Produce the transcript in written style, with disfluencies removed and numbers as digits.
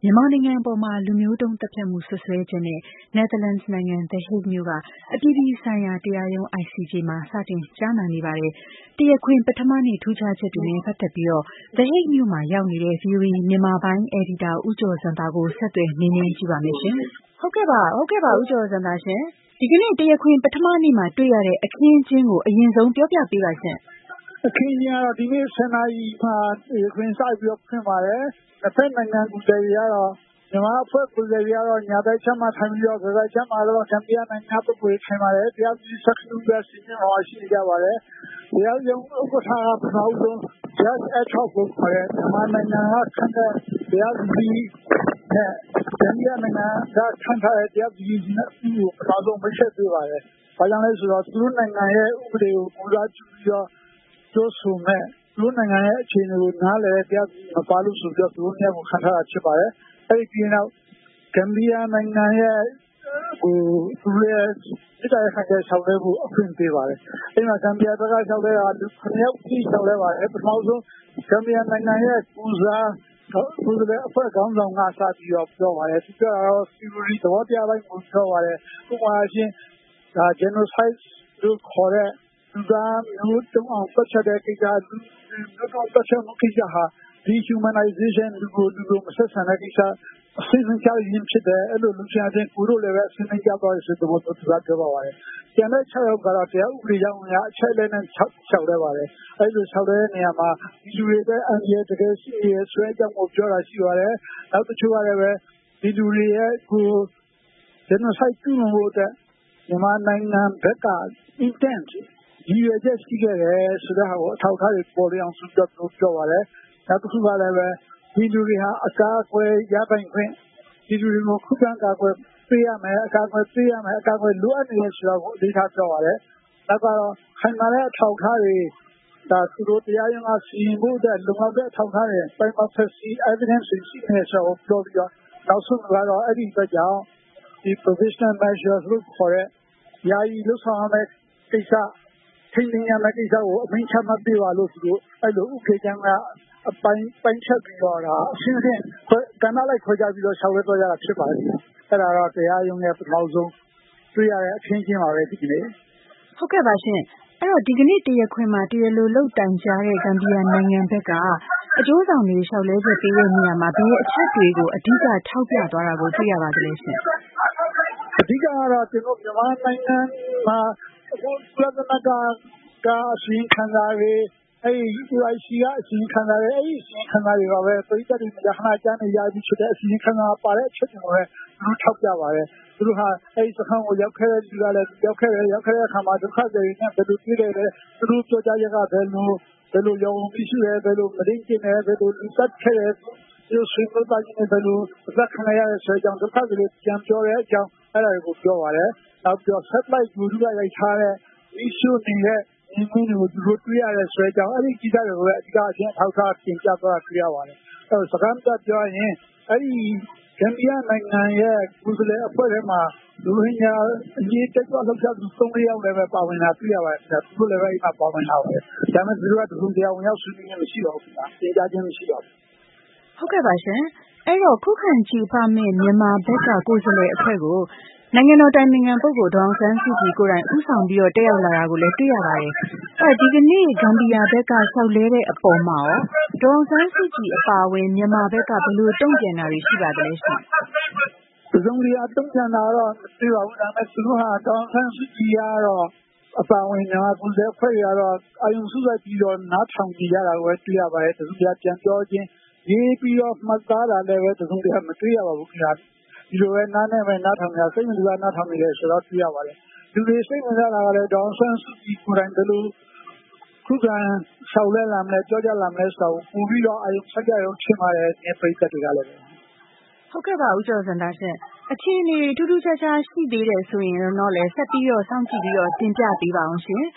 မြန်မာနိုင်ငံအပေါ်လူမျိုးတုံးသတ်ဖြတ်မှုစွပ်စွဲချက်နဲ့ Netherlands နိုင်ငံ The Hague မြို့ကအပြည်ပြည်ဆိုင်ရာတရားရုံး ICJ မှာစတင်ကြားနာနေပါတယ်။ တရားခွင်ပထမနေ့ထူးခြားချက်တွေနဲ့ပတ်သက်ပြီး The Hague မြို့မှာရောက်နေတဲ့ VOA မြန်မာပိုင်းအယ်ဒီတာဦးကျော်ဇံသာကိုဆက်သွယ်မေးမြန်းကြည့်ပါမယ်ရှင်။ ဟုတ်ကဲ့ပါဦးကျော်ဇံသာရှင်။ ဒီကနေ့တရားခွင်ပထမနေ့မှာတွေ့ရတဲ့အခင်းအကျင်းကိုအရင်ဆုံးပြောပြပေးပါရှင့်။ အခင်းအကျင်းကတော့ဒီနေ့10 နာရီမှာတရားခွင်စပြီးတော့ဖွင့်ပါတယ်။တစ်ဖက်နိုင်ငံကိုယ်စားလှယ်တွေကတော့မြန်မာအဖွဲ့ကိုယ်စားလှယ်တွေကတော့ညာဘက်ခြမ်းမှာထိုင်ပြီးတော့ဘယ်ဘက်ခြမ်းမှာတော့ဂမ်ဘီယာနိုင်ငံပုဂ္ဂိုလ်တွေထိုင်ပါတယ်။တရားသူကြီးဆက်လူပဲစီစဉ်ပေါ်ရှိကြပါတယ်။တရားရုံးဥက္ကဋ္ဌကပထမဆုံး Judge Ad-hoc ကိုခေါ်တဲ့မြန်မာနိုင်ငံကခန့်တဲ့တရားသူကြီးနဲ့ဂမ်ဘီယာနိုင်ငံကခန့်ထားတဲ့တရားသူကြီးနှစ်ဦးကိုပထမဆုံးမိတ်ဆက်ပေးပါတယ်။ဘာကြောင့်လဲဆိုတော့သူတို့နိုင်ငံရဲ့ဥပဒေကိုကိုးကားပြုပြီးတော့ပြောဆိုမဲ့သူတို့နိုင်ငံရဲ့အခြေအနေကိုနားလည်တဲ့တရားသူကြီးမပါလို့ဆိုပြီးတော့သူတို့နှစ်ယောက်ကိုခန့်ထားတာဖြစ်ပါတယ်။အဲဒီပြီးနောက်ဂမ်ဘီယာနိုင်ငံရဲ့သူတို့ရဲ့စစ်တပ်ရဲ့ခံချက်ဆောင်လဲဖို့အခွင့်ပေးပါတယ်။အဲဒီမှာဂမ်ဘီယာဘက်ကဆောင်လဲတာလူ9ယောက်ကြီးဆောင်လဲပါတယ်။ပထမဆုံးဂမ်ဘီယာနိုင်ငံရဲ့ကိုယ်စားအဖွဲ့ခေါင်းဆောင်ကစပြီးတော့ပြောပါတယ်။သူပြောတာတော့ theory သဘောတရားပိုင်းကိုပြောပါတယ်။ဥပမာချင်းဒါ genocide လို့ခေါ်တဲ့လူသားမျိုးတုံးအောင်ပတ်ချက်တဲ့ကိစ္စလူမျိုးတုံးပတ်ချက်မှုကိစ္စဟာ dehumanization လူကိုမဆက်ဆံတဲ့ကိစ္စအစစ်အကြောင်းရင်းဖြစ်တယ်အဲ့လိုလူချင်းအချင်းကိုတို့လည်းပဲအစစ်အကြောင်းသွားရဆိုတော့သူကပြောပါပါတယ်။ကျန်တဲ့6ယောက်ကတော့တရားဥပဒေကြောင်းအရအချက်လက်နဲ့6လဲပါတယ်။အဲ့လို6တဲ့နေရာမှာဒီလူတွေပဲအန်ရတကယ်ရှိရဆွဲအကြောင်းကိုပြောတာရှိပါတယ်။နောက်တစ်ချို့ကလည်းပဲဒီလူတွေရဲ့ကို genocide ပြုလုပ်ဖို့အတွက်မြန်မာနိုင်ငံဘက်က intent ဒီရချက်ရှိခဲ့တယ်ဆိုတဲ့ဟာကိုအထောက်အထားတွေပေါ်လျအောင်ဆိုပြီးတော့ပြောပါတယ်။နောက်တစ်ခုကလည်းပဲဒီလူတွေဟာအကာအကွယ်ရပိုင်ခွင့်ဒီလူတွေကိုခုခံကာကွယ်ပေးရမယ်အကာအကွယ်ပေးရမယ်အကာအကွယ်လိုအပ်နေတယ်ဆိုတာကိုအလေးထားပြောပါတယ်။နောက်ကတော့ခိုင်မာတဲ့အထောက်အထားတွေဒါသူတို့တရားရုံးကစီရင်ဖို့အတွက်လုံလောက်တဲ့အထောက်အထားတွေ prima facie evidence ရှိနေဆိုတော့ပြောပြီးတော့နောက်ဆုံးကတော့အဲ့ဒီအတွက်ကြောင့်ဒီ provisional measures လို့ခေါ်တဲ့ယာယီလှုပ်ဆောင်ရမယ့်ကိစ္စထိန်းသိမ်းရမယ့်ကိစ္စကိုအမိန့်ချမှတ်ပေးပါလို့သူတို့အဲ့လိုဥပဒေကျမ်းကအပိုင်းချက်ပြီးတော့ဒါအရှင်းရှင်းကဏ္ဍလိုက်ခွဲခြားပြီးတော့ရှောက်လဲသွားကြတာဖြစ်ပါတယ်။အဲ့ဒါတော့တရားရုံးရဲ့ပထမဆုံးတွေ့ရတဲ့အခင်းချင်းပါပဲဒီကနေ့။ဟုတ်ကဲ့ပါရှင်။အဲ့တော့ဒီကနေ့တရားခွင်မှာတရားလိုလုပ်တိုင်ကြားတဲ့ဂမ်ဘီယာနိုင်ငံဘက်ကအကျိုးဆောင်တွေရှောက်လဲချက်ပေးတဲ့နေရာမှာဘယ်အချက်တွေကိုအဓိကထောက်ပြသွားတာကိုတွေ့ရပါသလဲရှင်။အဓိကကတော့ကျွန်တော်မြန်မာနိုင်ငံမှာအခုကုလသမဂ္ဂကအစည်းခံစားတွေအဲ့ဒီ UIC ကအစီရင်ခံစာတွေအဲ့ဒီအစီရင်ခံစာတွေကပဲပြည်သက်တွေမကြာခဏကြားနေရပြီးဖြစ်တဲ့အစီရင်ခံစာပါတဲ့အချက်တွေကိုလည်းသူတို့ထောက်ပြပါတယ်။သူတို့ဟာအဲ့ဒီစခန်းကိုရောက်ခဲ့တဲ့လူကလည်းရောက်ခဲ့တဲ့အခါမှာဒုက္ခတွေနဲ့ဘယ်လိုတွေ့တယ်သူတို့ပြောကြရကဘယ်လိုရောင်းပြီးရှိတယ်ဘယ်လိုမရင်းကျင်တယ်ဘယ်လိုလူသက်ခဲ့တယ်ဒီဆွေးနွေးပါခြင်းနဲ့ဘယ်လိုသက်ခံရတဲ့ဆိုကြောင့်ဒုက္ခတွေပြန်ပြောတဲ့အကြောင်းအဲ့ဒါကိုပြောပါတယ်။နောက်ပြော satellite ကိုသူကရိုက်ထားတဲ့ issue နေတဲ့ဒီမျိုးကိုသူတို့တွေ့ရတဲ့ဆွဲကြောင်းအဲ့ဒီကိစ္စတွေကိုလည်းအဓိကအချင်းထောက်ထားပြင်ပြသွားတာတွေ့ရပါတယ်။အဲ့စကားပြောရင်အဲ့ဒီဂမ်ဘီယာနိုင်ငံရဲ့ကိုယ်စားလှယ်အဖွဲ့ထဲမှာလူရင်းညာအကြီးတက်ကြွလှုပ်ရှားသူ3-4ယောက်လည်းပဲပါဝင်တာတွေ့ရပါတယ်။သူတို့လည်းပဲအိမ်မှာပါဝင်တာပဲ။ဒါပေမဲ့သူတို့ကတခုတရားဝင်ရောက်ဆွေးနွေးခြင်းမရှိပါဘူး။တင်ကြခြင်းမရှိပါဘူး။ဟုတ်ကဲ့ပါရှင်။အဲ့တော့ခုခံချေပမဲ့မြန်မာဘက်ကကိုယ်စားလှယ်အဖွဲ့ကိုနိုင်ငံတော်တိုင်ပင်ခံပုဂ္ဂိုလ်ဒေါ်အောင်ဆန်းစုကြည်ကိုယ်တိုင်ဦးဆောင်ပြီးတော့တက်ရောက်လာတာကိုလည်းတွေ့ရပါတယ်။အဲ့ဒီကနေ့ဂမ်ဘီယာဘက်ကလျှောက်လဲတဲ့အပေါ်မှာရောဒေါ်အောင်ဆန်းစုကြည်အပါအဝင်မြန်မာဘက်ကဘယ်လိုတုံ့ပြန်တာတွေရှိပါသလဲရှင်။ဒီလိုမျိုးတုံ့ပြန်တာတော့မသိပါဘူး။ဒါပေမဲ့သူတို့ဟာဒေါ်အောင်ဆန်းစုကြည်ကတော့အပါဝင်မြန်မာကိုယ်စားအဖွဲ့တွေကတော့အာယုံစုလိုက်ပြီးတော့နားထောင်ကြရတာကိုတွေ့ရပါတယ်။သူတို့ပြန်ပြောခြင်းရေးပြီးတော့မှတ်သားတာလည်းပဲသူတို့ကမတွေ့ရပါဘူးခင်ဗျာ။ဒီလိုပဲနားနဲ့ပဲနားထောင်ကြစိတ်ဝင်စားနားထောင်နေတယ်ဆိုတော့တွေ့ရပါတယ်။လူတွေစိတ်ဝင်စားတာကလည်းဒေါ်အောင်ဆန်းစုကြည်ကိုယ်တိုင်ဘယ်လိုခုခံလျှောက်လဲလာမလဲပြောကြလာမလဲဆိုတော့ပို့ပြီးတော့အာရုံစိုက်ကြရုံဖြစ်ပါတယ်ဒီပရိသတ်တွေကလည်းဟုတ်ကဲ့ပါဦးကျော်စံသားရှင်အခြေအနေထူးထူးခြားခြားရှိသေးတယ်ဆိုရင်တော့လည်းဆက်ပြီးတော့စောင့်ကြည့်ပြီးတော့တင်ပြပေးပါအောင်ရှင်